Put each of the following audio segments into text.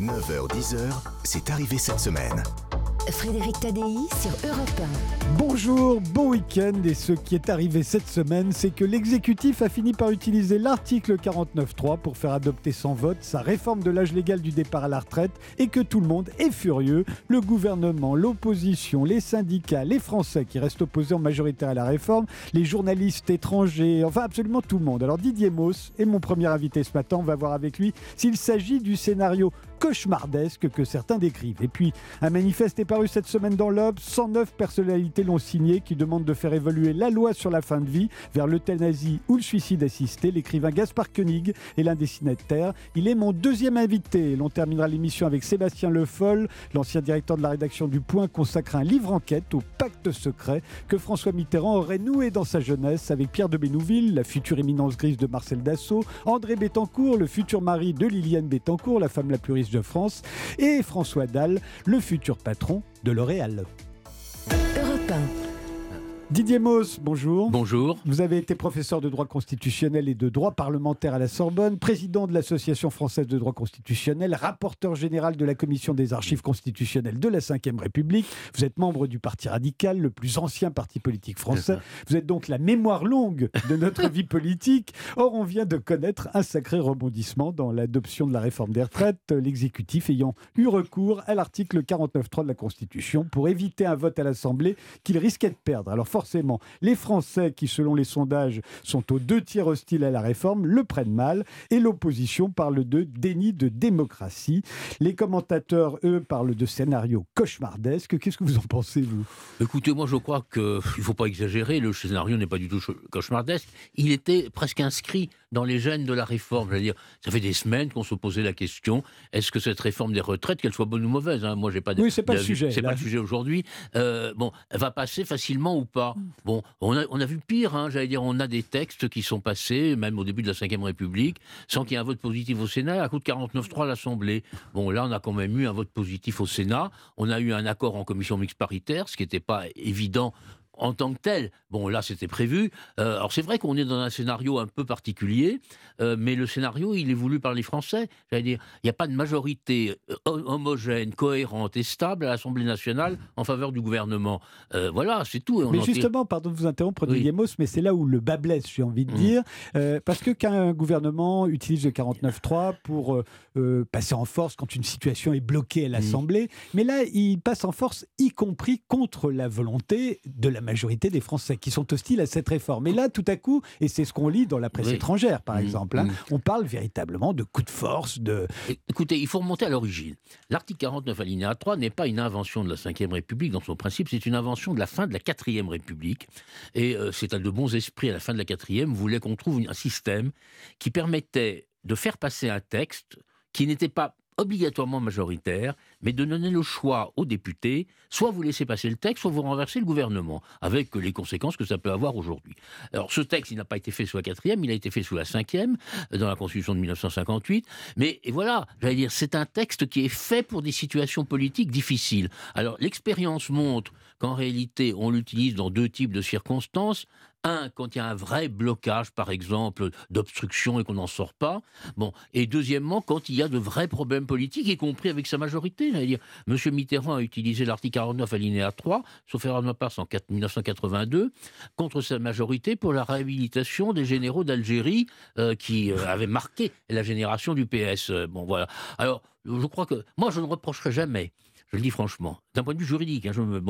9h-10h, c'est arrivé cette semaine. Frédéric Tadei sur Europe 1. Bonjour, bon week-end. Et ce qui est arrivé cette semaine, c'est que l'exécutif a fini par utiliser l'article 49.3 pour faire adopter sans vote sa réforme de l'âge légal du départ à la retraite et que tout le monde est furieux. Le gouvernement, l'opposition, les syndicats, les Français qui restent opposés en majorité à la réforme, les journalistes étrangers, enfin absolument tout le monde. Alors Didier Mauss est mon premier invité ce matin. On va voir avec lui s'il s'agit du scénario cauchemardesque que certains décrivent. Et puis, un manifeste est paru cette semaine dans l'Obs. 109 personnalités l'ont signé qui demandent de faire évoluer la loi sur la fin de vie vers l'euthanasie ou le suicide assisté. L'écrivain Gaspard Koenig est l'un des signataires. Il est mon deuxième invité. L'on terminera l'émission avec Sébastien Le Foll, l'ancien directeur de la rédaction du Point, consacre un livre enquête au pacte secret que François Mitterrand aurait noué dans sa jeunesse avec Pierre de Bénouville, la future éminence grise de Marcel Dassault, André Bettencourt, le futur mari de Liliane Bettencourt, la femme la plus riche de France, et François Dalle, le futur patron de L'Oréal. Europe 1. Didier Mauss, bonjour. Bonjour. Vous avez été professeur de droit constitutionnel et de droit parlementaire à la Sorbonne, président de l'Association française de droit constitutionnel, rapporteur général de la Commission des archives constitutionnelles de la Ve République. Vous êtes membre du Parti radical, le plus ancien parti politique français. Vous êtes donc la mémoire longue de notre vie politique. Or, on vient de connaître un sacré rebondissement dans l'adoption de la réforme des retraites, l'exécutif ayant eu recours à l'article 49.3 de la Constitution pour éviter un vote à l'Assemblée qu'il risquait de perdre. Alors forcément, les Français qui, selon les sondages, sont aux 2 tiers hostiles à la réforme, le prennent mal et l'opposition parle de déni de démocratie. Les commentateurs, eux, parlent de scénario cauchemardesque. Qu'est-ce que vous en pensez, vous ? Écoutez, moi je crois qu'il ne faut pas exagérer, le scénario n'est pas du tout cauchemardesque. Il était presque inscrit dans les gènes de la réforme. C'est-à-dire, ça fait des semaines qu'on se posait la question, est-ce que cette réforme des retraites, qu'elle soit bonne ou mauvaise, moi j'ai pas Oui, c'est pas le sujet. C'est pas le sujet aujourd'hui. Elle va passer facilement ou pas. Bon, on a vu pire, on a des textes qui sont passés, même au début de la Ve République, sans qu'il y ait un vote positif au Sénat, à coup de 49.3 à l'Assemblée. Bon, là, on a quand même eu un vote positif au Sénat, on a eu un accord en commission mixte paritaire, ce qui n'était pas évident en tant que tel. Bon, là, c'était prévu. Alors, c'est vrai qu'on est dans un scénario un peu particulier, mais le scénario, il est voulu par les Français. Il n'y a pas de majorité homogène, cohérente et stable à l'Assemblée nationale en faveur du gouvernement. Voilà, c'est tout. Mais justement, pardon de vous interrompre, Didier Mauss, mais c'est là où le bas blesse, j'ai envie de dire. Parce qu'un gouvernement utilise le 49.3 pour passer en force quand une situation est bloquée à l'Assemblée, mais là, il passe en force, y compris contre la volonté de la majorité des Français qui sont hostiles à cette réforme. Et là, tout à coup, et c'est ce qu'on lit dans la presse étrangère, par exemple, on parle véritablement de coup de force, de... Écoutez, il faut remonter à l'origine. L'article 49 alinéa 3 n'est pas une invention de la Ve République dans son principe, c'est une invention de la fin de la 4e République. Et c'est de bons esprits à la fin de la 4e voulaient qu'on trouve un système qui permettait de faire passer un texte qui n'était pas obligatoirement majoritaire, mais de donner le choix aux députés, soit vous laissez passer le texte, soit vous renversez le gouvernement, avec les conséquences que ça peut avoir aujourd'hui. Alors ce texte, il n'a pas été fait sous la 4e, il a été fait sous la 5e, dans la Constitution de 1958, mais et voilà, c'est un texte qui est fait pour des situations politiques difficiles. Alors l'expérience montre qu'en réalité, on l'utilise dans 2 types de circonstances. Un, quand il y a un vrai blocage, par exemple, d'obstruction et qu'on n'en sort pas. Bon. Et deuxièmement, quand il y a de vrais problèmes politiques, y compris avec sa majorité. M. Mitterrand a utilisé l'article 49 alinéa 3, sauf erreur de ma part, en 1982, contre sa majorité pour la réhabilitation des généraux d'Algérie qui avaient marqué la génération du PS. Bon, voilà. Alors, je crois que... Moi, je ne reprocherai jamais, je le dis franchement, d'un point de vue juridique,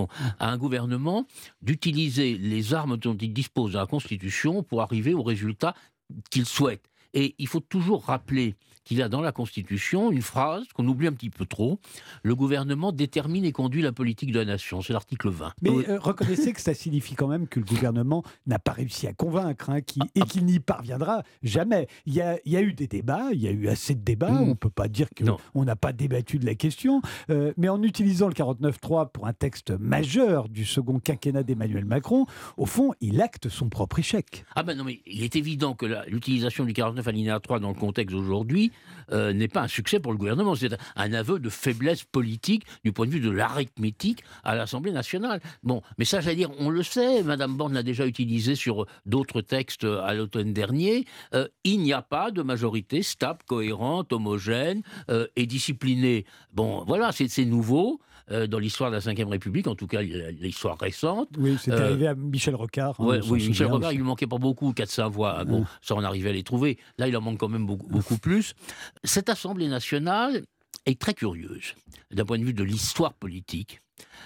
à un gouvernement d'utiliser les armes dont il dispose dans la Constitution pour arriver au résultat qu'il souhaite. Et il faut toujours rappeler qu'il y a dans la Constitution une phrase qu'on oublie un petit peu trop. Le gouvernement détermine et conduit la politique de la nation. C'est l'article 20. Mais reconnaissez que ça signifie quand même que le gouvernement n'a pas réussi à convaincre et qu'il n'y parviendra jamais. Il y a eu des débats, il y a eu assez de débats. On ne peut pas dire qu'on n'a pas débattu de la question. Mais en utilisant le 49.3 pour un texte majeur du second quinquennat d'Emmanuel Macron, au fond, il acte son propre échec. Ah ben non, mais il est évident que l'utilisation du 49 alinéa 3 dans le contexte d'aujourd'hui n'est pas un succès pour le gouvernement. C'est un aveu de faiblesse politique du point de vue de l'arithmétique à l'Assemblée nationale. Bon, mais ça, j'allais dire, on le sait, Mme Borne l'a déjà utilisé sur d'autres textes à l'automne dernier. Il n'y a pas de majorité stable, cohérente, homogène et disciplinée. Bon, voilà, c'est nouveau. Dans l'histoire de la Ve République, en tout cas l'histoire récente. Oui, c'est arrivé à Michel Rocard. Oui, Michel Rocard, il ne lui manquait pas beaucoup, 4-5 voix. Bon, ça, on arrivait à les trouver. Là, il en manque quand même beaucoup plus. Cette Assemblée nationale est très curieuse, d'un point de vue de l'histoire politique.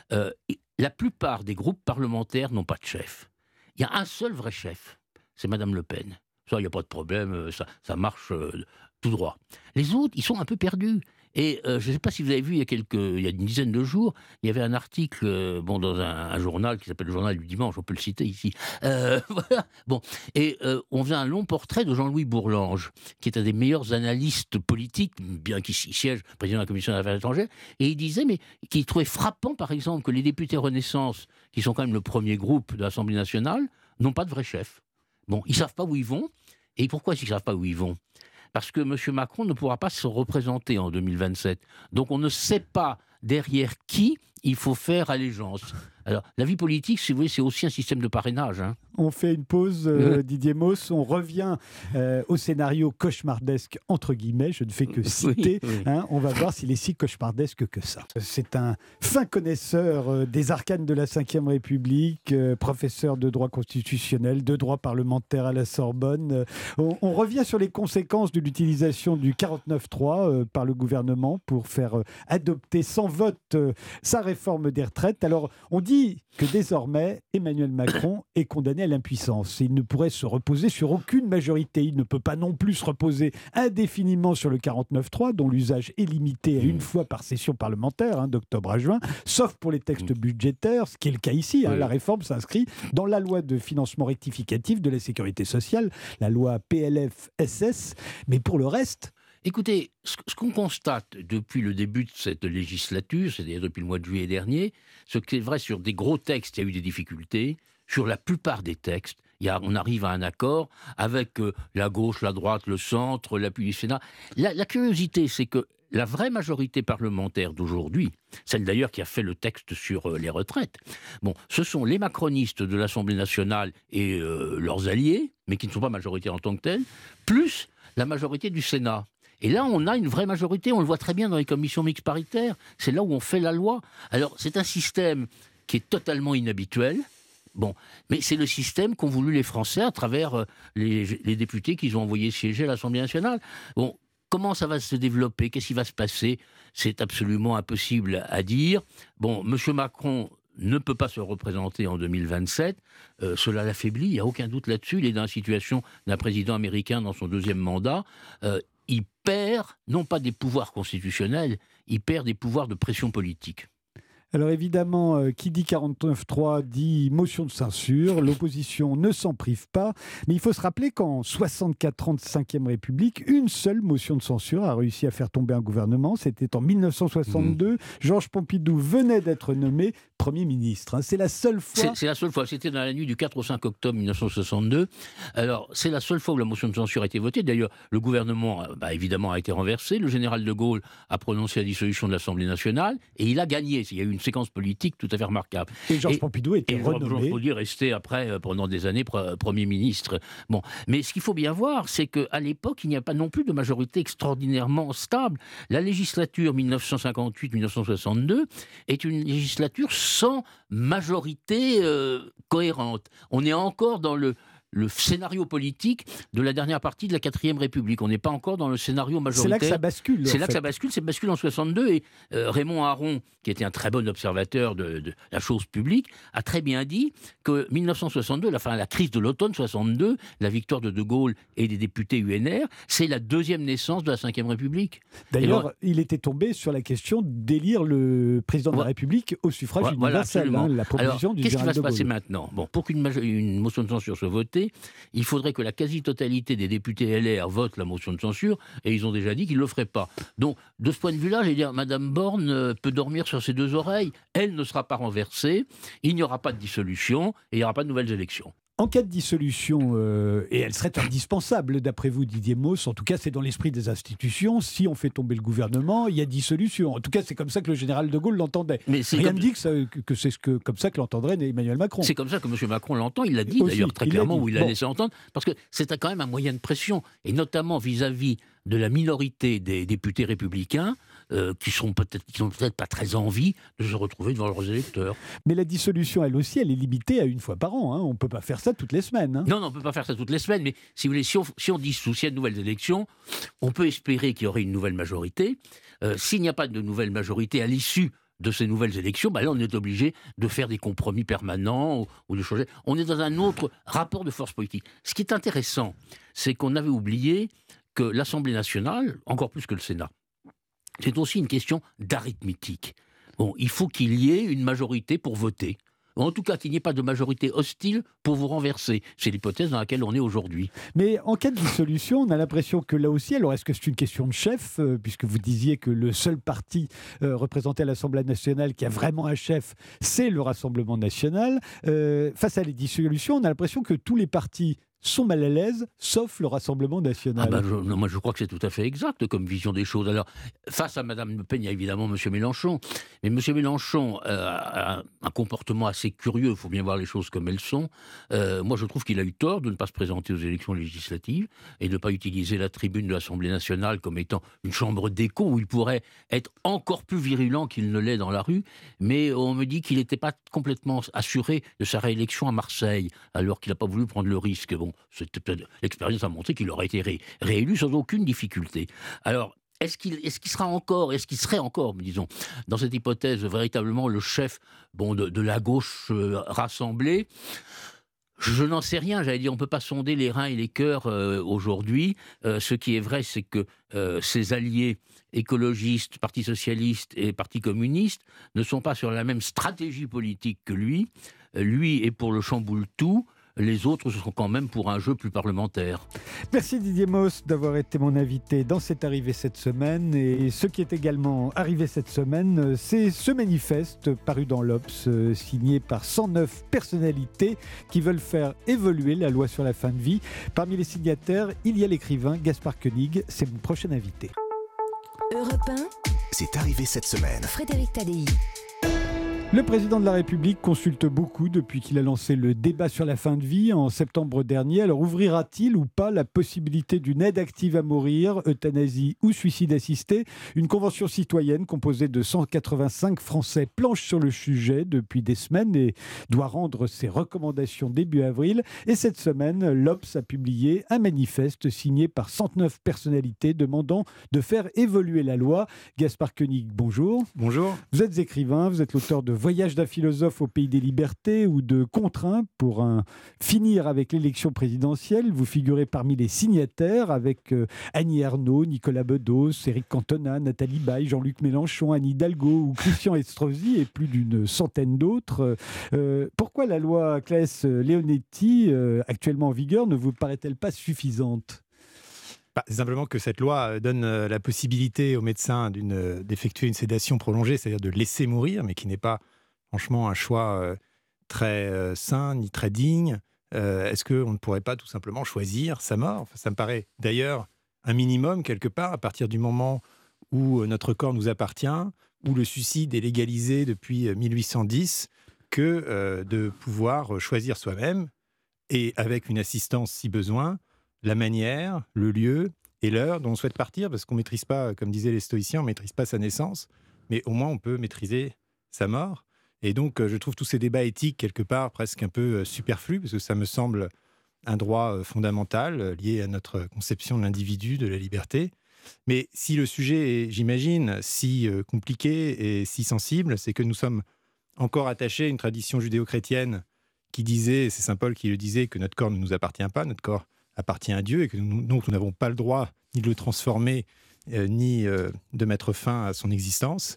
La plupart des groupes parlementaires n'ont pas de chef. Il y a un seul vrai chef, c'est Mme Le Pen. Ça, il n'y a pas de problème, ça marche tout droit. Les autres, ils sont un peu perdus. Et je ne sais pas si vous avez vu, il y a une dizaine de jours, il y avait un article dans un journal qui s'appelle le Journal du Dimanche, on peut le citer ici. Voilà. Bon. Et on faisait un long portrait de Jean-Louis Bourlange, qui est un des meilleurs analystes politiques, bien qu'il siège président de la Commission des Affaires étrangères, et il disait, mais qu'il trouvait frappant, par exemple, que les députés Renaissance, qui sont quand même le premier groupe de l'Assemblée nationale, n'ont pas de vrai chef. Bon, ils ne savent pas où ils vont. Et pourquoi ils ne savent pas où ils vont ? Parce que M. Macron ne pourra pas se représenter en 2027. Donc on ne sait pas derrière qui il faut faire allégeance. Alors, la vie politique, si vous voulez, c'est aussi un système de parrainage. Hein. On fait une pause, Didier Mauss. On revient au scénario cauchemardesque, entre guillemets. Je ne fais que citer. Oui. Hein. On va voir s'il est si cauchemardesque que ça. C'est un fin connaisseur des arcanes de la Ve République, professeur de droit constitutionnel, de droit parlementaire à la Sorbonne. On revient sur les conséquences de l'utilisation du 49.3 par le gouvernement pour faire adopter sans vote sa réforme des retraites. Alors, on dit que désormais, Emmanuel Macron est condamné à l'impuissance. Il ne pourrait se reposer sur aucune majorité. Il ne peut pas non plus se reposer indéfiniment sur le 49.3, dont l'usage est limité à une fois par session parlementaire, d'octobre à juin, sauf pour les textes budgétaires, ce qui est le cas ici. La réforme s'inscrit dans la loi de financement rectificatif de la sécurité sociale, la loi PLF-SS. Mais pour le reste... Écoutez, ce qu'on constate depuis le début de cette législature, c'est-à-dire depuis le mois de juillet dernier, ce qui est vrai sur des gros textes, il y a eu des difficultés. Sur la plupart des textes, on arrive à un accord avec la gauche, la droite, le centre, l'appui du Sénat. La curiosité, c'est que la vraie majorité parlementaire d'aujourd'hui, celle d'ailleurs qui a fait le texte sur les retraites, ce sont les macronistes de l'Assemblée nationale et leurs alliés, mais qui ne sont pas majoritaires en tant que tels, plus la majorité du Sénat. Et là, on a une vraie majorité, on le voit très bien dans les commissions mixtes paritaires, c'est là où on fait la loi. Alors, c'est un système qui est totalement inhabituel, mais c'est le système qu'ont voulu les Français à travers les députés qu'ils ont envoyés siéger à l'Assemblée nationale. Comment ça va se développer ? Qu'est-ce qui va se passer ? C'est absolument impossible à dire. M. Macron ne peut pas se représenter en 2027. Cela l'affaiblit, il n'y a aucun doute là-dessus. Il est dans la situation d'un président américain dans son deuxième mandat. Il perd, non pas des pouvoirs constitutionnels, il perd des pouvoirs de pression politique. Alors évidemment, qui dit 49.3 dit motion de censure. L'opposition ne s'en prive pas. Mais il faut se rappeler qu'en 64 ans de Ve République, une seule motion de censure a réussi à faire tomber un gouvernement. C'était en 1962. Georges Pompidou venait d'être nommé Premier ministre. C'est la seule fois... C'est la seule fois. C'était dans la nuit du 4 au 5 octobre 1962. Alors, c'est la seule fois où la motion de censure a été votée. D'ailleurs, le gouvernement, évidemment, a été renversé. Le général de Gaulle a prononcé la dissolution de l'Assemblée nationale et il a gagné. Il y a eu une séquence politique tout à fait remarquable. Et Georges Pompidou était renommé. Georges resté après, pendant des années, Premier ministre. Mais ce qu'il faut bien voir, c'est qu'à l'époque, il n'y a pas non plus de majorité extraordinairement stable. La législature 1958-1962 est une législature sans majorité cohérente. On est encore dans le scénario politique de la dernière partie de la 4e République. On n'est pas encore dans le scénario majoritaire. C'est là que ça bascule. C'est là que ça bascule. C'est bascule en 62. Et Raymond Aron, qui était un très bon observateur de la chose publique, a très bien dit que 1962, la crise de l'automne 62, la victoire de Gaulle et des députés UNR, c'est la deuxième naissance de la 5e République. D'ailleurs, il était tombé sur la question d'élire le président de la République au suffrage universel. La proposition du général de Gaulle. Qu'est-ce qui va se passer maintenant ? Pour qu'une motion de censure soit votée, il faudrait que la quasi-totalité des députés LR votent la motion de censure, et ils ont déjà dit qu'ils ne le feraient pas. Donc, de ce point de vue-là, je vais dire, Mme Borne peut dormir sur ses deux oreilles. Elle ne sera pas renversée, il n'y aura pas de dissolution, et il n'y aura pas de nouvelles élections. En cas de dissolution, et elle serait indispensable d'après vous Didier Mauss, en tout cas c'est dans l'esprit des institutions, si on fait tomber le gouvernement, il y a dissolution. En tout cas c'est comme ça que le général de Gaulle l'entendait. Rien ne dit que c'est comme ça que l'entendrait Emmanuel Macron. C'est comme ça que M. Macron l'entend, il l'a dit aussi, d'ailleurs très clairement, où il l'a laissé entendre, parce que c'est quand même un moyen de pression, et notamment vis-à-vis de la minorité des députés républicains, qui n'ont peut-être pas très envie de se retrouver devant leurs électeurs. Mais la dissolution, elle aussi, elle est limitée à une fois par an. On ne peut pas faire ça toutes les semaines. Non, on ne peut pas faire ça toutes les semaines, mais si vous voulez, si on dissout, s'il y a de nouvelles élections, on peut espérer qu'il y aurait une nouvelle majorité. S'il n'y a pas de nouvelle majorité à l'issue de ces nouvelles élections, là on est obligé de faire des compromis permanents ou de changer. On est dans un autre rapport de force politique. Ce qui est intéressant, c'est qu'on avait oublié que l'Assemblée nationale, encore plus que le Sénat, c'est aussi une question d'arithmétique. Bon, il faut qu'il y ait une majorité pour voter. En tout cas, qu'il n'y ait pas de majorité hostile pour vous renverser. C'est l'hypothèse dans laquelle on est aujourd'hui. Mais en cas de dissolution, on a l'impression que là aussi, alors est-ce que c'est une question de chef, puisque vous disiez que le seul parti représenté à l'Assemblée nationale qui a vraiment un chef, c'est le Rassemblement national. Face à les dissolutions, on a l'impression que tous les partis sont mal à l'aise, sauf le Rassemblement national. Moi, je crois que c'est tout à fait exact comme vision des choses. Alors, face à Mme Le Pen, il y a évidemment M. Mélenchon. Mais M. Mélenchon a un comportement assez curieux, il faut bien voir les choses comme elles sont. Moi, je trouve qu'il a eu tort de ne pas se présenter aux élections législatives et de ne pas utiliser la tribune de l'Assemblée nationale comme étant une chambre d'écho où il pourrait être encore plus virulent qu'il ne l'est dans la rue. Mais on me dit qu'il n'était pas complètement assuré de sa réélection à Marseille, alors qu'il n'a pas voulu prendre le risque. Bon, l'expérience a montré qu'il aurait été réélu sans aucune difficulté. Alors, est-ce qu'il serait encore, disons, dans cette hypothèse, véritablement le chef de la gauche rassemblée ? Je n'en sais rien, j'allais dire, on ne peut pas sonder les reins et les cœurs aujourd'hui. Ce qui est vrai, c'est que ses alliés écologistes, Parti socialiste et Parti communiste ne sont pas sur la même stratégie politique que lui. Lui est pour le chamboule-tout. Les autres sont quand même pour un jeu plus parlementaire. Merci Didier Mauss d'avoir été mon invité dans cette arrivée cette semaine. Et ce qui est également arrivé cette semaine, c'est ce manifeste paru dans l'Obs, signé par 109 personnalités qui veulent faire évoluer la loi sur la fin de vie. Parmi les signataires, il y a l'écrivain Gaspard Koenig. C'est mon prochain invité. Europe 1, C'est arrivé cette semaine. Frédéric Tadei. Le président de la République consulte beaucoup depuis qu'il a lancé le débat sur la fin de vie en septembre dernier. Alors ouvrira-t-il ou pas la possibilité d'une aide active à mourir, euthanasie ou suicide assisté ? Une convention citoyenne composée de 185 Français planche sur le sujet depuis des semaines et doit rendre ses recommandations début avril. Et cette semaine, l'Obs a publié un manifeste signé par 109 personnalités demandant de faire évoluer la loi. Gaspard Koenig, bonjour. Bonjour. Vous êtes écrivain, vous êtes l'auteur de Voyage d'un philosophe au pays des libertés ou de Contraint pour finir avec l'élection présidentielle. Vous figurez parmi les signataires avec Annie Ernaux, Nicolas Bedos, Éric Cantona, Nathalie Baye, Jean-Luc Mélenchon, Anne Hidalgo ou Christian Estrosi et plus d'une centaine d'autres. Pourquoi la loi Claes-Leonetti, actuellement en vigueur, ne vous paraît-elle pas suffisante ? C'est simplement que cette loi donne la possibilité aux médecins d'effectuer une sédation prolongée, c'est-à-dire de laisser mourir, mais qui n'est pas franchement un choix très sain ni très digne. Est-ce qu'on ne pourrait pas tout simplement choisir sa mort ? Ça me paraît d'ailleurs un minimum quelque part, à partir du moment où notre corps nous appartient, où le suicide est légalisé depuis 1810, que de pouvoir choisir soi-même, et avec une assistance si besoin, la manière, le lieu et l'heure dont on souhaite partir, parce qu'on ne maîtrise pas, comme disaient les stoïciens, on ne maîtrise pas sa naissance, mais au moins on peut maîtriser sa mort. Et donc je trouve tous ces débats éthiques quelque part presque un peu superflus, parce que ça me semble un droit fondamental lié à notre conception de l'individu, de la liberté. Mais si le sujet est, j'imagine, si compliqué et si sensible, c'est que nous sommes encore attachés à une tradition judéo-chrétienne qui disait, et c'est saint Paul qui le disait, que notre corps ne nous appartient pas, notre corps appartient à Dieu et que donc nous n'avons pas le droit ni de le transformer, ni de mettre fin à son existence.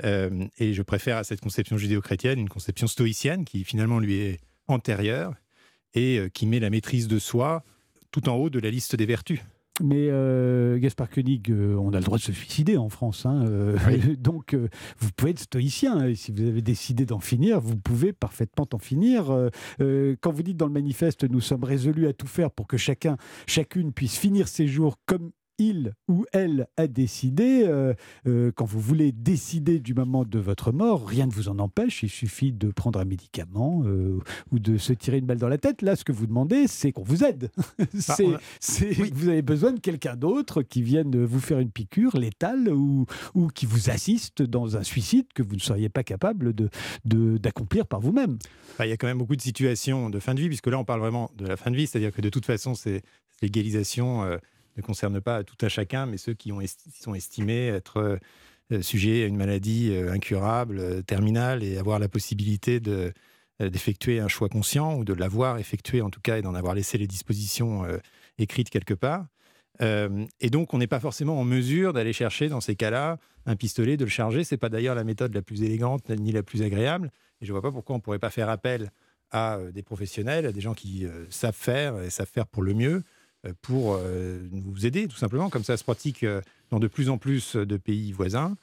Et je préfère à cette conception judéo-chrétienne une conception stoïcienne qui finalement lui est antérieure et qui met la maîtrise de soi tout en haut de la liste des vertus. Mais Gaspard Koenig, on a le droit de se suicider en France. Oui. Donc, vous pouvez être stoïcien. Et si vous avez décidé d'en finir, vous pouvez parfaitement en finir. Quand vous dites dans le manifeste, nous sommes résolus à tout faire pour que chacune puisse finir ses jours comme il ou elle a décidé. Quand vous voulez décider du moment de votre mort, rien ne vous en empêche. Il suffit de prendre un médicament ou de se tirer une balle dans la tête. Là, ce que vous demandez, c'est qu'on vous aide. Oui. Vous avez besoin de quelqu'un d'autre qui vienne vous faire une piqûre létale ou qui vous assiste dans un suicide que vous ne seriez pas capable d'accomplir par vous-même. Il y a quand même beaucoup de situations de fin de vie, puisque là, on parle vraiment de la fin de vie, c'est-à-dire que de toute façon, cette légalisation ne concerne pas tout un chacun, mais ceux qui sont estimés être sujets à une maladie incurable, terminale, et avoir la possibilité d'effectuer un choix conscient, ou de l'avoir effectué en tout cas, et d'en avoir laissé les dispositions écrites quelque part. Et donc, on n'est pas forcément en mesure d'aller chercher, dans ces cas-là, un pistolet, de le charger. Ce n'est pas d'ailleurs la méthode la plus élégante, ni la plus agréable. Et je ne vois pas pourquoi on ne pourrait pas faire appel à des professionnels, à des gens qui savent faire, et savent faire pour le mieux, pour nous aider, tout simplement, comme ça se pratique dans de plus en plus de pays voisins.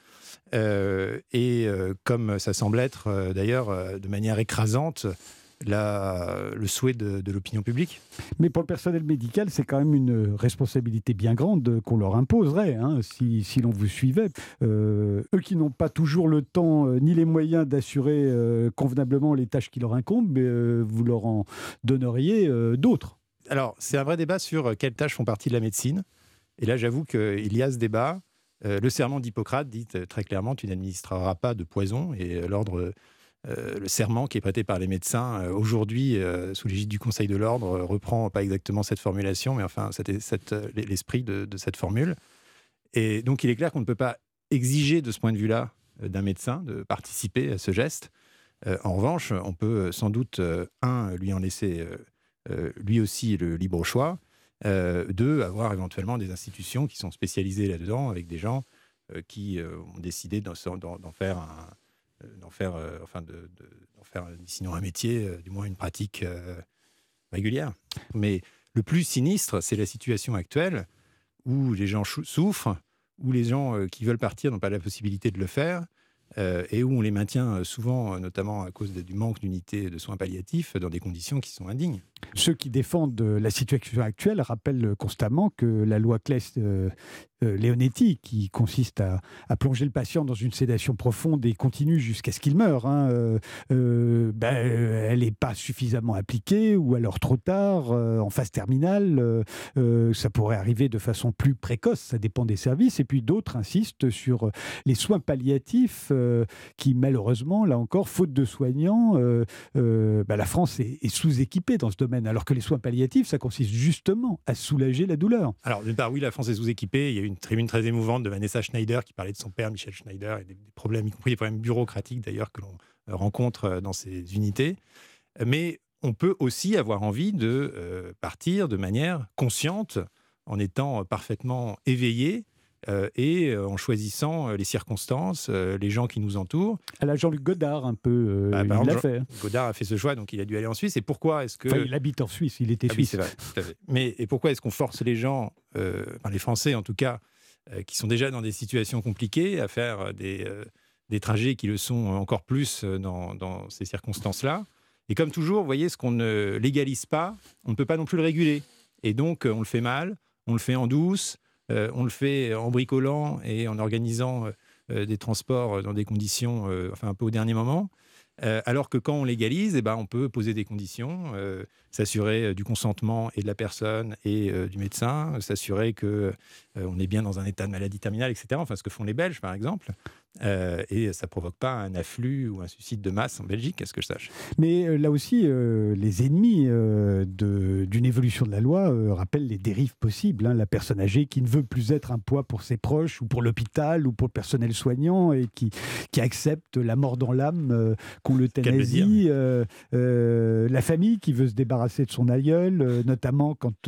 Comme ça semble être, d'ailleurs, de manière écrasante, le souhait de l'opinion publique. Mais pour le personnel médical, c'est quand même une responsabilité bien grande qu'on leur imposerait, si l'on vous suivait. Eux qui n'ont pas toujours le temps ni les moyens d'assurer convenablement les tâches qui leur incombent, vous leur en donneriez d'autres. Alors, c'est un vrai débat sur quelles tâches font partie de la médecine. Et là, j'avoue qu'il y a ce débat. Le serment d'Hippocrate dit très clairement: tu n'administreras pas de poison. Et le serment qui est prêté par les médecins aujourd'hui, sous l'égide du Conseil de l'Ordre, reprend pas exactement cette formulation, mais enfin, l'esprit de cette formule. Et donc, il est clair qu'on ne peut pas exiger de ce point de vue-là d'un médecin de participer à ce geste. En revanche, on peut sans doute, lui en laisser lui aussi le libre choix, avoir éventuellement des institutions qui sont spécialisées là-dedans, avec des gens qui ont décidé d'en faire sinon un métier, du moins une pratique régulière. Mais le plus sinistre, c'est la situation actuelle où les gens souffrent, où les gens qui veulent partir n'ont pas la possibilité de le faire, et où on les maintient souvent, notamment à cause du manque d'unités de soins palliatifs, dans des conditions qui sont indignes. Ceux qui défendent la situation actuelle rappellent constamment que la loi Claes-Leonetti, qui consiste à plonger le patient dans une sédation profonde et continue jusqu'à ce qu'il meure, elle n'est pas suffisamment appliquée, ou alors trop tard, en phase terminale. Ça pourrait arriver de façon plus précoce, ça dépend des services. Et puis d'autres insistent sur les soins palliatifs qui, malheureusement, là encore, faute de soignants, la France est sous-équipée dans ce domaine. Alors que les soins palliatifs, ça consiste justement à soulager la douleur. Alors, d'une part, oui, la France est sous-équipée. Il y a eu une tribune très émouvante de Vanessa Schneider qui parlait de son père, Michel Schneider, et des problèmes, y compris des problèmes bureaucratiques d'ailleurs, que l'on rencontre dans ces unités. Mais on peut aussi avoir envie de partir de manière consciente, en étant parfaitement éveillé, et en choisissant les circonstances, les gens qui nous entourent. À la Jean-Luc Godard, un peu, il l'a fait. Godard a fait ce choix, donc il a dû aller en Suisse. Et pourquoi est-ce que... Enfin, il habite en Suisse, il était suisse. Oui, c'est vrai, tout à fait. Et pourquoi est-ce qu'on force les gens, les Français en tout cas, qui sont déjà dans des situations compliquées, à faire des trajets qui le sont encore plus dans ces circonstances-là? Et comme toujours, vous voyez, ce qu'on ne légalise pas, on ne peut pas non plus le réguler. Et donc, on le fait mal, on le fait en douce, on le fait en bricolant et en organisant des transports dans des conditions un peu au dernier moment. Alors que quand on légalise, on peut poser des conditions, s'assurer du consentement et de la personne et du médecin, s'assurer qu'on est bien dans un état de maladie terminale, etc. Enfin, ce que font les Belges, par exemple. Et ça ne provoque pas un afflux ou un suicide de masse en Belgique, à ce que je sache. Mais là aussi, les ennemis d'une évolution de la loi rappellent les dérives possibles. La personne âgée qui ne veut plus être un poids pour ses proches, ou pour l'hôpital, ou pour le personnel soignant, et qui accepte la mort dans l'âme qu'on l'euthanasie. La famille qui veut se débarrasser de son aïeul, notamment quand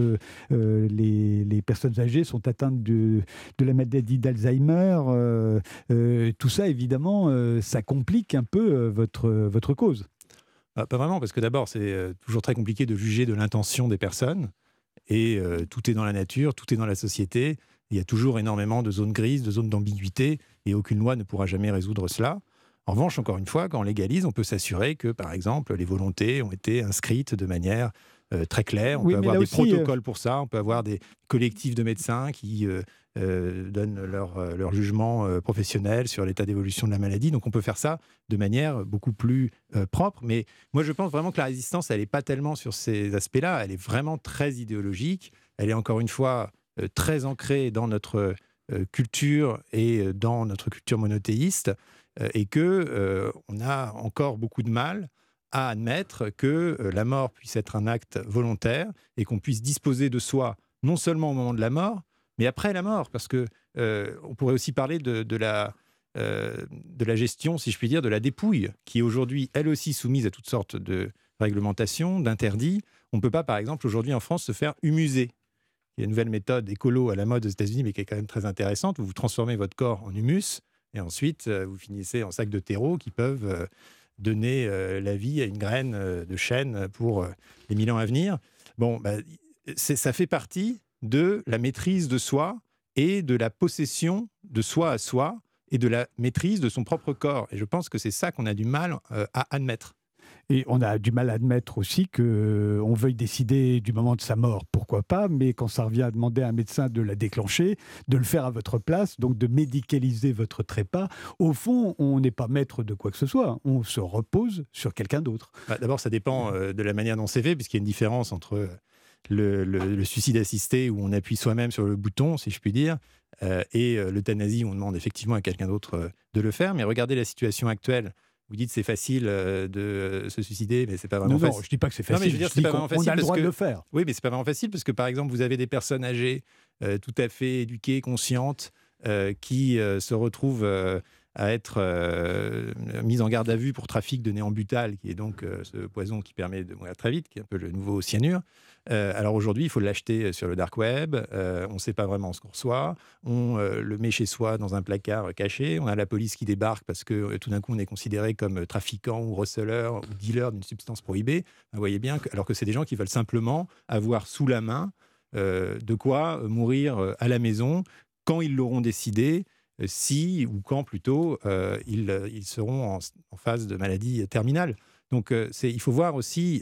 les personnes âgées sont atteintes de la maladie d'Alzheimer. Tout ça, évidemment, ça complique un peu votre cause. Pas vraiment, parce que d'abord, c'est toujours très compliqué de juger de l'intention des personnes. et tout est dans la nature, tout est dans la société. Il y a toujours énormément de zones grises, de zones d'ambiguïté, et aucune loi ne pourra jamais résoudre cela. En revanche, encore une fois, quand on légalise, on peut s'assurer que, par exemple, les volontés ont été inscrites de manière très claire. On peut avoir des protocoles pour ça, on peut avoir des collectifs de médecins qui donnent leur jugement professionnel sur l'état d'évolution de la maladie. Donc on peut faire ça de manière beaucoup plus propre. Mais moi, je pense vraiment que la résistance, elle n'est pas tellement sur ces aspects-là. Elle est vraiment très idéologique. Elle est encore une fois très ancrée dans notre culture et dans notre culture monothéiste. Et qu'on a encore beaucoup de mal à admettre que la mort puisse être un acte volontaire et qu'on puisse disposer de soi non seulement au moment de la mort, mais après la mort. Parce qu'on pourrait aussi parler de la gestion, si je puis dire, de la dépouille, qui est aujourd'hui, elle aussi, soumise à toutes sortes de réglementations, d'interdits. On ne peut pas, par exemple, aujourd'hui en France, se faire humuser. Il y a une nouvelle méthode écolo à la mode aux États-Unis, mais qui est quand même très intéressante. Vous transformez votre corps en humus, et ensuite, vous finissez en sac de terreau qui peuvent donner la vie à une graine de chêne pour les 1000 ans à venir. Bon, ça fait partie de la maîtrise de soi et de la possession de soi à soi et de la maîtrise de son propre corps. Et je pense que c'est ça qu'on a du mal à admettre. Et on a du mal à admettre aussi qu'on veuille décider du moment de sa mort, pourquoi pas, mais quand ça revient à demander à un médecin de la déclencher, de le faire à votre place, donc de médicaliser votre trépas, au fond, on n'est pas maître de quoi que ce soit, on se repose sur quelqu'un d'autre. D'abord, ça dépend de la manière dont c'est fait, puisqu'il y a une différence entre le suicide assisté, où on appuie soi-même sur le bouton, si je puis dire, et l'euthanasie, où on demande effectivement à quelqu'un d'autre de le faire. Mais regardez la situation actuelle. Vous dites c'est facile de se suicider, mais c'est pas vraiment facile. Non, je dis pas que c'est facile. Non, mais je veux dire, c'est pas vraiment facile. On a le droit de le faire. Oui, mais c'est pas vraiment facile parce que par exemple, vous avez des personnes âgées, tout à fait éduquées, conscientes, qui se retrouvent à être mises en garde à vue pour trafic de néambutal, qui est donc ce poison qui permet de mourir très vite, qui est un peu le nouveau cyanure. Alors aujourd'hui, il faut l'acheter sur le dark web, on ne sait pas vraiment ce qu'on reçoit, on le met chez soi dans un placard caché, on a la police qui débarque parce que tout d'un coup on est considéré comme trafiquant ou receleur ou dealer d'une substance prohibée. Vous voyez bien, alors que c'est des gens qui veulent simplement avoir sous la main de quoi mourir à la maison quand ils l'auront décidé, si ou quand plutôt ils seront en phase de maladie terminale. Donc il faut voir aussi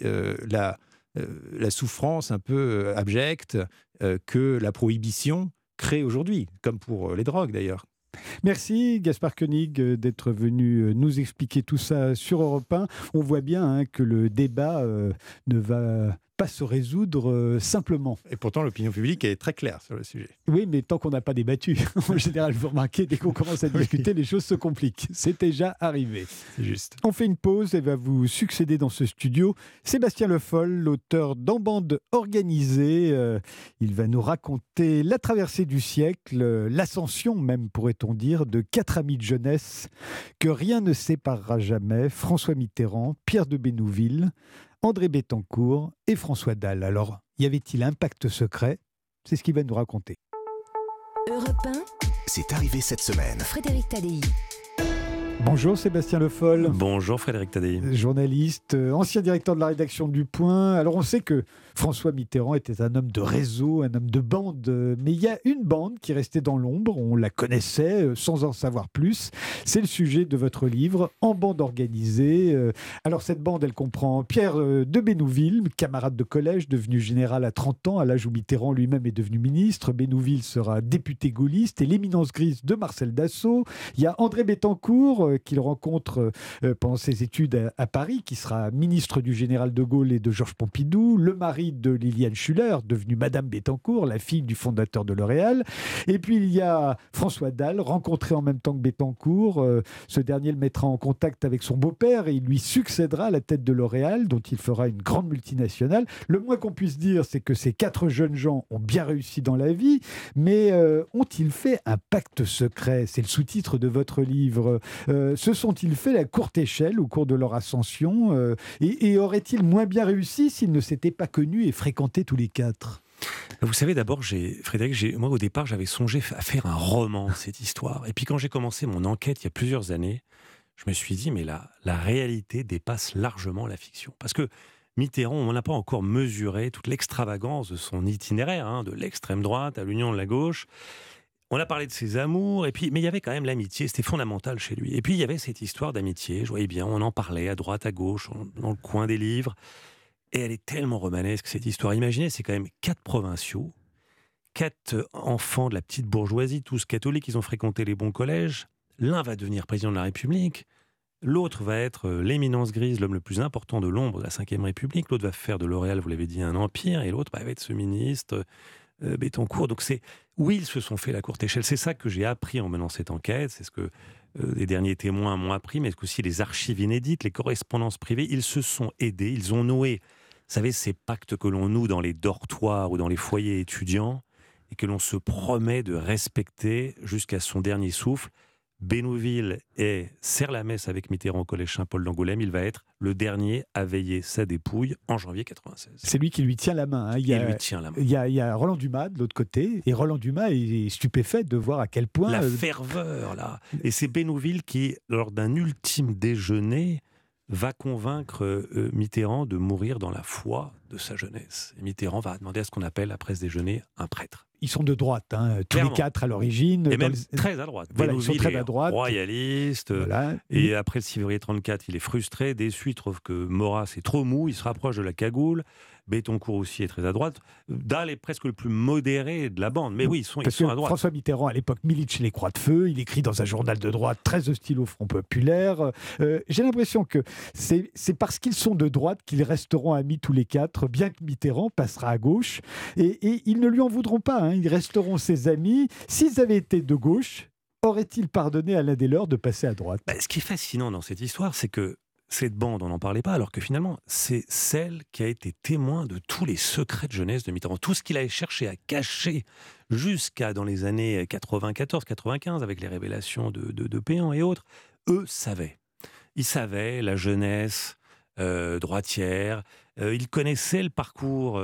la souffrance un peu abjecte que la prohibition crée aujourd'hui, comme pour les drogues d'ailleurs. Merci Gaspard Koenig d'être venu nous expliquer tout ça sur Europe 1. On voit bien que le débat ne va pas se résoudre simplement. Et pourtant, l'opinion publique est très claire sur le sujet. Oui, mais tant qu'on n'a pas débattu, en général, vous remarquez, dès qu'on commence à discuter, les choses se compliquent. C'est déjà arrivé. C'est juste. On fait une pause et va vous succéder dans ce studio Sébastien Le Foll, l'auteur d'En bande organisée. Il va nous raconter la traversée du siècle, l'ascension même, pourrait-on dire, de 4 amis de jeunesse que rien ne séparera jamais, François Mitterrand, Pierre de Bénouville, André Bettencourt et François Dalle. Alors, y avait-il un pacte secret ? C'est ce qu'il va nous raconter. Europe 1, C'est arrivé cette semaine. Frédéric Tadei. Bonjour Sébastien Le Foll. Bonjour Frédéric Tadei. Journaliste, ancien directeur de la rédaction du Point. Alors on sait que François Mitterrand était un homme de réseau, un homme de bande, mais il y a une bande qui restait dans l'ombre, on la connaissait sans en savoir plus. C'est le sujet de votre livre, En bande organisée. Alors cette bande, elle comprend Pierre de Bénouville, camarade de collège, devenu général à 30 ans, à l'âge où Mitterrand lui-même est devenu ministre. Bénouville sera député gaulliste et l'éminence grise de Marcel Dassault. Il y a André Bettencourt, qu'il rencontre pendant ses études à Paris, qui sera ministre du général de Gaulle et de Georges Pompidou, le mari de Liliane Schuller, devenue Madame Bettencourt, la fille du fondateur de L'Oréal. Et puis il y a François Dalle, rencontré en même temps que Bettencourt. Ce dernier le mettra en contact avec son beau-père et il lui succédera à la tête de L'Oréal, dont il fera une grande multinationale. Le moins qu'on puisse dire, c'est que ces 4 jeunes gens ont bien réussi dans la vie, mais ont-ils fait un pacte secret ? C'est le sous-titre de votre livre. Se sont-ils fait la courte échelle au cours de leur ascension et auraient-ils moins bien réussi s'ils ne s'étaient pas connus et fréquentés tous les 4 ? Vous savez, d'abord, Frédéric, moi au départ, j'avais songé à faire un roman de cette histoire. Et puis quand j'ai commencé mon enquête il y a plusieurs années, je me suis dit, mais la réalité dépasse largement la fiction. Parce que Mitterrand, on n'a pas encore mesuré toute l'extravagance de son itinéraire, de l'extrême droite à l'union de la gauche. On a parlé de ses amours, mais il y avait quand même l'amitié, c'était fondamental chez lui. Et puis il y avait cette histoire d'amitié, je voyais bien, on en parlait à droite, à gauche, dans le coin des livres. Et elle est tellement romanesque, cette histoire. Imaginez, c'est quand même 4 provinciaux, 4 enfants de la petite bourgeoisie, tous catholiques, ils ont fréquenté les bons collèges. L'un va devenir président de la République, l'autre va être l'éminence grise, l'homme le plus important de l'ombre de la Ve République, l'autre va faire de L'Oréal, vous l'avez dit, un empire, et l'autre va être ce ministre... Bettencourt. Donc oui, ils se sont fait la courte échelle. C'est ça que j'ai appris en menant cette enquête. C'est ce que les derniers témoins m'ont appris, mais aussi les archives inédites, les correspondances privées. Ils se sont aidés, ils ont noué, vous savez, ces pactes que l'on noue dans les dortoirs ou dans les foyers étudiants et que l'on se promet de respecter jusqu'à son dernier souffle. Bénouville serre la messe avec Mitterrand au collège Saint-Paul d'Angoulême. Il va être le dernier à veiller sa dépouille en janvier 96. C'est lui qui lui tient la main. Il lui tient la main. Il y a Roland Dumas de l'autre côté. Et Roland Dumas est stupéfait de voir à quel point... La ferveur, là. Et c'est Bénouville qui, lors d'un ultime déjeuner, va convaincre Mitterrand de mourir dans la foi de sa jeunesse. Et Mitterrand va demander à ce qu'on appelle, après ce déjeuner, un prêtre. Ils sont de droite, tous les 4 à l'origine. Et même très à droite. Voilà, ils sont très à droite. Royaliste. Voilà. Et après le 6 février 34, il est frustré, déçu, il trouve que Maurras est trop mou, il se rapproche de la cagoule. Bettencourt aussi est très à droite. Dalle est presque le plus modéré de la bande. Mais oui, ils sont à droite. François Mitterrand, à l'époque, milite chez les Croix de Feu. Il écrit dans un journal de droite très hostile au Front populaire. J'ai l'impression que c'est parce qu'ils sont de droite qu'ils resteront amis tous les 4, bien que Mitterrand passera à gauche. Et ils ne lui en voudront pas. Ils resteront ses amis. S'ils avaient été de gauche, aurait-il pardonné à l'un des leurs de passer à droite ? Ce qui est fascinant dans cette histoire, c'est que cette bande, on n'en parlait pas, alors que finalement, c'est celle qui a été témoin de tous les secrets de jeunesse de Mitterrand. Tout ce qu'il avait cherché à cacher jusqu'à dans les années 94-95, avec les révélations de Péan et autres, eux savaient. Ils savaient la jeunesse droitière, ils connaissaient le parcours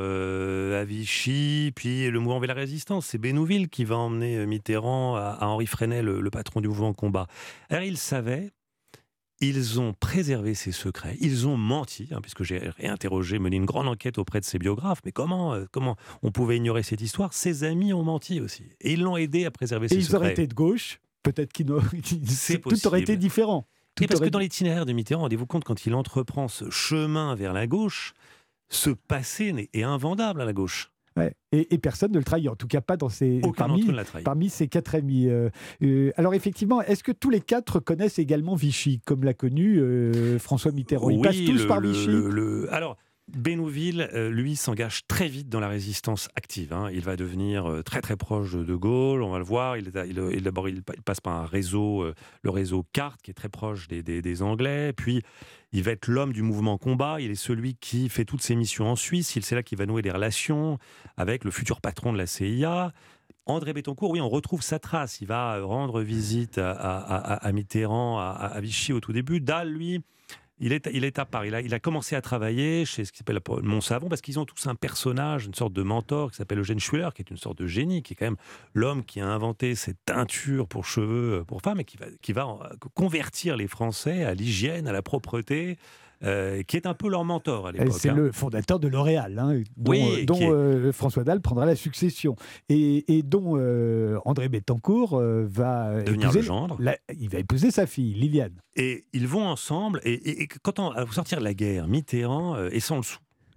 à Vichy, puis le mouvement vers la résistance. C'est Bénouville qui va emmener Mitterrand à Henri Freinet, le patron du mouvement Combat. Alors ils savaient. Ils ont préservé ces secrets, ils ont menti, puisque j'ai réinterrogé, mené une grande enquête auprès de ses biographes. Mais comment on pouvait ignorer cette histoire ? Ses amis ont menti aussi. Et ils l'ont aidé à préserver ses secrets. Et ils auraient été de gauche, peut-être tout aurait été différent. Parce que dans l'itinéraire de Mitterrand, rendez-vous compte, quand il entreprend ce chemin vers la gauche, ce passé est invendable à la gauche. Ouais. Et personne ne le trahit, en tout cas pas parmi ses 4 amis. Alors effectivement, est-ce que tous les 4 connaissent également Vichy, comme l'a connu François Mitterrand ? Ils passent tous par Vichy. Alors, Bénouville, lui, s'engage très vite dans la résistance active. Il va devenir très très proche de Gaulle, on va le voir. D'abord, il passe par un réseau, le réseau CART, qui est très proche des Anglais. Puis, il va être l'homme du mouvement Combat. Il est celui qui fait toutes ses missions en Suisse. C'est là qu'il va nouer des relations avec le futur patron de la CIA. André Bettencourt, oui, on retrouve sa trace. Il va rendre visite à Mitterrand, à Vichy au tout début. Dalle, lui... Il est à part. Il a commencé à travailler chez ce qui s'appelle Montsavon, parce qu'ils ont tous un personnage, une sorte de mentor qui s'appelle Eugène Schueller, qui est une sorte de génie, qui est quand même l'homme qui a inventé cette teinture pour cheveux pour femmes et qui va convertir les Français à l'hygiène, à la propreté, qui est un peu leur mentor à l'époque. C'est le fondateur de L'Oréal, dont François Dalle prendra la succession et dont André Bettencourt va devenir le gendre. Il va épouser sa fille, Liliane. Et ils vont ensemble, et quand on va sortir de la guerre, Mitterrand est sans le sou.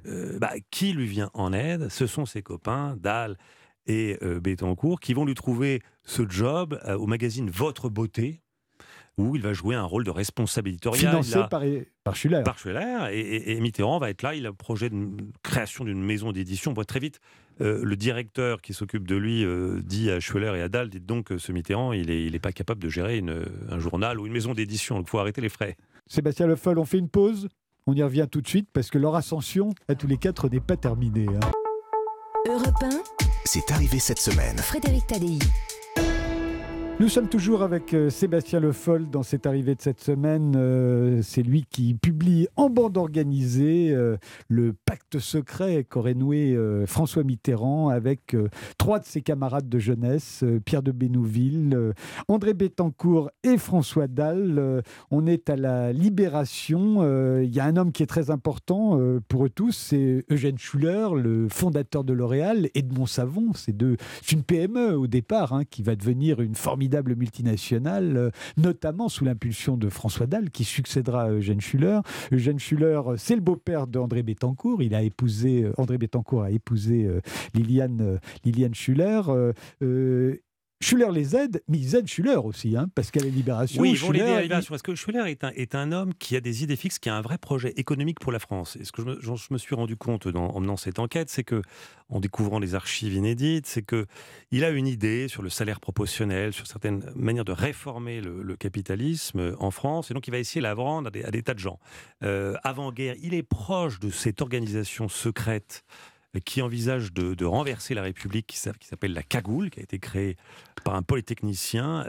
Qui lui vient en aide ? Ce sont ses copains, Dalle et Bettencourt, qui vont lui trouver ce job au magazine Votre Beauté, où il va jouer un rôle de responsable éditorial. Financé par Schueller. Par Schueller, et Mitterrand va être là, il a le projet de création d'une maison d'édition. On voit très vite, le directeur qui s'occupe de lui dit à Schueller et à Dalle, dites donc, ce Mitterrand, il est pas capable de gérer un journal ou une maison d'édition, donc il faut arrêter les frais. Sébastien Le Foll, on fait une pause, on y revient tout de suite, parce que leur ascension, à tous les 4, n'est pas terminée. Europe 1, C'est arrivé cette semaine. Frédéric Tadei. Nous sommes toujours avec Sébastien Le Foll dans cette arrivée de cette semaine. C'est lui qui publie en bande organisée le pacte secret qu'aurait noué François Mitterrand avec trois de ses camarades de jeunesse, Pierre de Bénouville, André Bettencourt et François Dalle. On est à la Libération. Il y a un homme qui est très important pour eux tous, c'est Eugène Schuller, le fondateur de L'Oréal, Edmond Savon. C'est une PME au départ qui va devenir une formidable multinationale, notamment sous l'impulsion de François Dalle, qui succédera à Eugène Schuller. Eugène Schuller, c'est le beau-père d'André Bettencourt. André Bettencourt a épousé Liliane Schuller. Schuller les aide, mais ils aident Schuller aussi, parce qu'à la Libération... Oui, ils vont l'aider à la Libération, parce que Schuller est un homme qui a des idées fixes, qui a un vrai projet économique pour la France. Et ce que je me suis rendu compte en menant cette enquête, c'est que, en découvrant les archives inédites, c'est qu'il a une idée sur le salaire proportionnel, sur certaines manières de réformer le capitalisme en France, et donc il va essayer de la vendre à des tas de gens. Avant-guerre, il est proche de cette organisation secrète qui envisage de renverser la République, qui s'appelle la Cagoule, qui a été créée par un polytechnicien.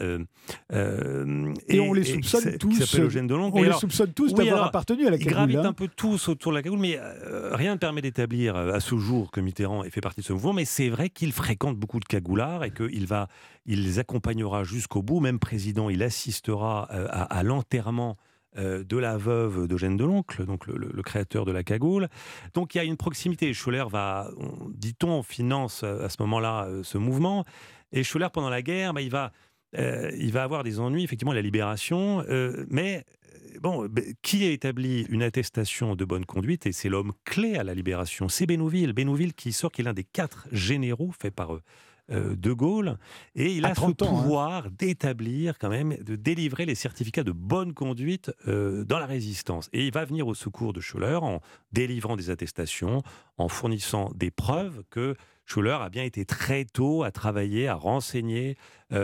Et on les soupçonne tous. Qui s'appelle Eugène Deloncle. On les soupçonne tous d'avoir appartenu à la Cagoule. Ils gravitent un peu tous autour de la Cagoule, mais rien ne permet d'établir à ce jour que Mitterrand ait fait partie de ce mouvement. Mais c'est vrai qu'il fréquente beaucoup de cagoulards et qu'il les accompagnera jusqu'au bout. Même président, il assistera à l'enterrement de la veuve d'Eugène Deloncle, donc le créateur de la Cagoule. Donc il y a une proximité. Schuller dit-on, finance à ce moment-là ce mouvement. Et Schuller, pendant la guerre, il va avoir des ennuis, effectivement, à la Libération. Qui a établi une attestation de bonne conduite, et c'est l'homme clé à la Libération, c'est Bénouville. Bénouville qui est l'un des 4 généraux faits par De Gaulle, et il a ce pouvoir d'établir quand même, de délivrer les certificats de bonne conduite dans la résistance. Et il va venir au secours de Schuller en délivrant des attestations, en fournissant des preuves que Schuller a bien été très tôt à travailler, à renseigner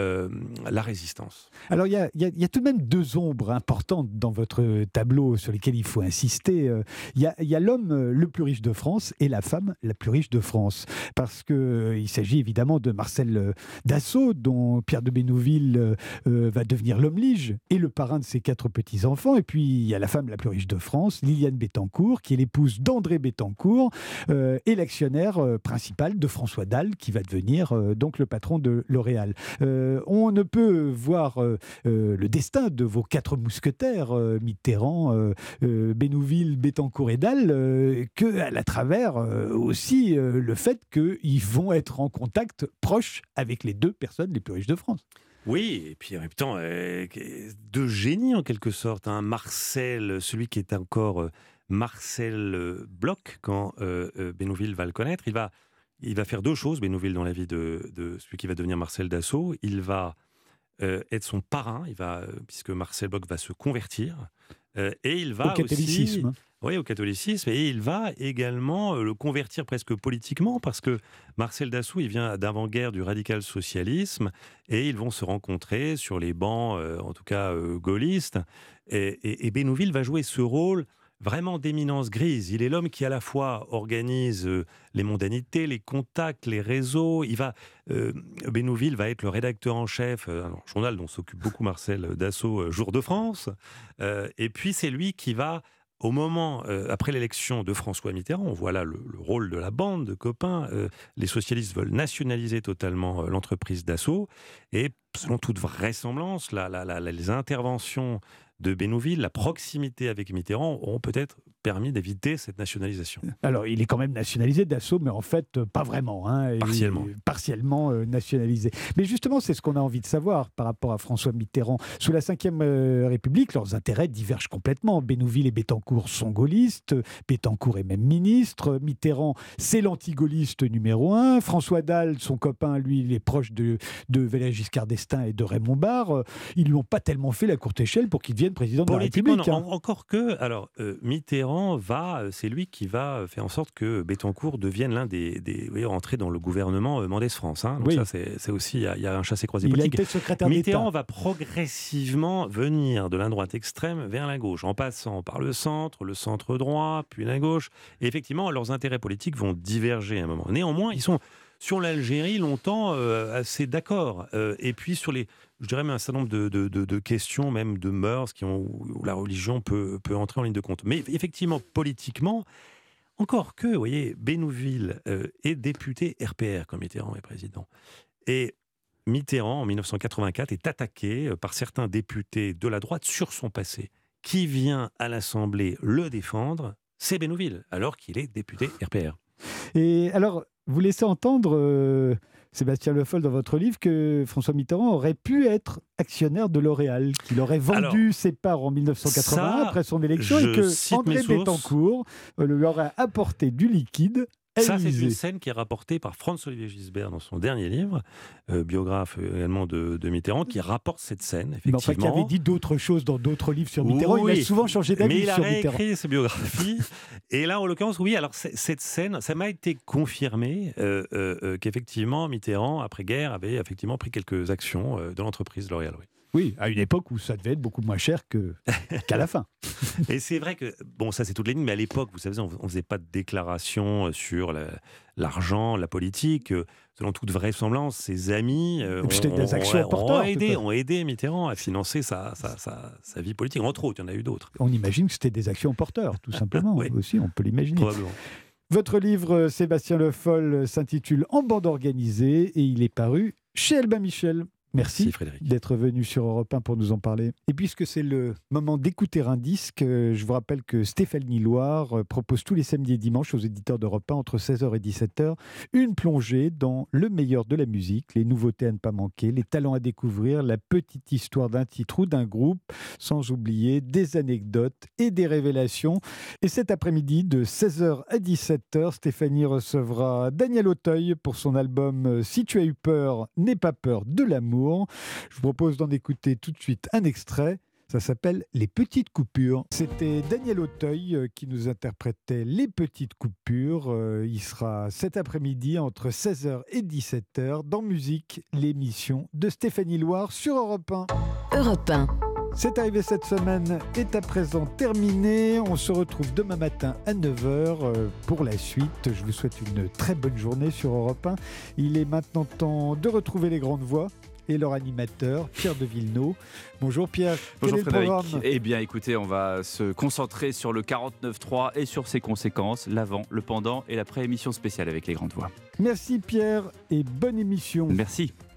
la résistance. Alors il y a tout de même 2 ombres importantes dans votre tableau sur lesquelles il faut insister. Il y a l'homme le plus riche de France et la femme la plus riche de France. Parce qu'il s'agit évidemment de Marcel Dassault, dont Pierre de Bénouville va devenir l'homme lige et le parrain de ses 4 petits-enfants. Et puis il y a la femme la plus riche de France, Liliane Bettencourt, qui est l'épouse d'André Bettencourt et l'actionnaire principal de François Dalle, qui va devenir donc le patron de L'Oréal. On ne peut voir le destin de vos 4 mousquetaires, Mitterrand, Bénouville, Bettencourt et Dalle, qu'à travers aussi le fait qu'ils vont être en contact proche avec les 2 personnes les plus riches de France. Oui, et puis en même temps, 2 génies en quelque sorte. Marcel, celui qui est encore Marcel Bloch, quand Bénouville va le connaître, il va faire 2 choses, Bénouville, dans la vie de celui qui va devenir Marcel Dassault. Il va être son parrain, puisque Marcel Bloch va se convertir. Et il va au catholicisme. Oui, au catholicisme. Et il va également le convertir presque politiquement, parce que Marcel Dassault, il vient d'avant-guerre du radical-socialisme, et ils vont se rencontrer sur les bancs, en tout cas gaullistes. Et Bénouville va jouer ce rôle vraiment d'éminence grise. Il est l'homme qui à la fois organise les mondanités, les contacts, les réseaux. Bénouville va être le rédacteur en chef, un journal dont s'occupe beaucoup Marcel Dassault, Jour de France. Et puis c'est lui qui va, au moment, après l'élection de François Mitterrand, on voit là le rôle de la bande de copains, les socialistes veulent nationaliser totalement l'entreprise Dassault. Et selon toute vraisemblance, les interventions de Bénouville, la proximité avec Mitterrand ont peut-être permis d'éviter cette nationalisation. Alors, il est quand même nationalisé Dassault, mais en fait, pas vraiment. Partiellement nationalisé. Mais justement, c'est ce qu'on a envie de savoir par rapport à François Mitterrand. Sous la Ve République, leurs intérêts divergent complètement. Bénouville et Bettencourt sont gaullistes, Bettencourt est même ministre, Mitterrand, c'est l'anti-gaulliste numéro 1, François Dalle, son copain, lui, il est proche de Valéry Giscard d'Estaing et de Raymond Barre. Ils lui ont pas tellement fait la courte échelle pour qu'il devienne président de la République. Encore que, Mitterrand c'est lui qui va faire en sorte que Bettencourt devienne l'un entrer dans le gouvernement Mendès France. Donc oui. ça, c'est aussi, il y a un chassé-croisé politique. Il a été secrétaire d'État. Mitterrand va progressivement venir de la droite extrême vers la gauche, en passant par le centre droit, puis la gauche. Et effectivement, leurs intérêts politiques vont diverger à un moment. Néanmoins, ils sont Sur l'Algérie, longtemps, assez d'accord. Et puis sur je dirais même un certain nombre de questions, même de mœurs, où la religion peut entrer en ligne de compte. Mais effectivement, politiquement, encore que, vous voyez, Bénouville est député RPR quand Mitterrand est président. Et Mitterrand, en 1984, est attaqué par certains députés de la droite sur son passé. Qui vient à l'Assemblée le défendre, c'est Bénouville, alors qu'il est député RPR. Et alors, vous laissez entendre, Sébastien Le Foll, dans votre livre, que François Mitterrand aurait pu être actionnaire de L'Oréal, qu'il aurait vendu ses parts en 1981 après son élection, et que André Bettencourt lui aurait apporté du liquide. Ça, c'est une scène qui est rapportée par Franz-Olivier Gisbert dans son dernier livre, biographe également de Mitterrand, qui rapporte cette scène, effectivement. Mais enfin, qui avait dit d'autres choses dans d'autres livres sur Mitterrand. Oui, il a souvent changé d'avis sur Mitterrand. Mais il a réécrit ses biographies. Et là, en l'occurrence, oui, alors cette scène, ça m'a été confirmé qu'effectivement, Mitterrand, après-guerre, avait effectivement pris quelques actions de l'entreprise L'Oréal. Oui. Oui, à une époque où ça devait être beaucoup moins cher qu'à la fin. Et c'est vrai que, bon, ça c'est toute la ligne, mais à l'époque, vous savez, on ne faisait pas de déclaration sur l'argent, la politique. Selon toute vraisemblance, ses amis ont aidé Mitterrand à financer sa vie politique. Entre autres, il y en a eu d'autres. On imagine que c'était des actions porteurs, tout simplement. Oui. Aussi, on peut l'imaginer. Probablement. Votre livre, Sébastien Le Foll, s'intitule En bande organisée et il est paru chez Albin Michel. Merci d'être venu sur Europe 1 pour nous en parler. Et puisque c'est le moment d'écouter un disque, je vous rappelle que Stéphanie Loire propose tous les samedis et dimanches aux éditeurs d'Europe 1 entre 16h et 17h une plongée dans le meilleur de la musique, les nouveautés à ne pas manquer, les talents à découvrir, la petite histoire d'un titre ou d'un groupe, sans oublier des anecdotes et des révélations. Et cet après-midi, de 16h à 17h, Stéphanie recevra Daniel Auteuil pour son album « Si tu as eu peur, n'aie pas peur de l'amour ». Je vous propose d'en écouter tout de suite un extrait. Ça s'appelle « Les petites coupures ». C'était Daniel Auteuil qui nous interprétait « Les petites coupures ». Il sera cet après-midi entre 16h et 17h dans Musique, l'émission de Stéphanie Loire sur Europe 1. Europe 1. C'est arrivé cette semaine est à présent terminé. On se retrouve demain matin à 9h pour la suite. Je vous souhaite une très bonne journée sur Europe 1. Il est maintenant temps de retrouver les grandes voix et leur animateur, Pierre de Villeneuve. Bonjour Pierre. Bonjour Frédéric. Eh bien écoutez, on va se concentrer sur le 49.3 et sur ses conséquences, l'avant, le pendant et l'après-émission spéciale avec les grandes voix. Merci Pierre et bonne émission. Merci.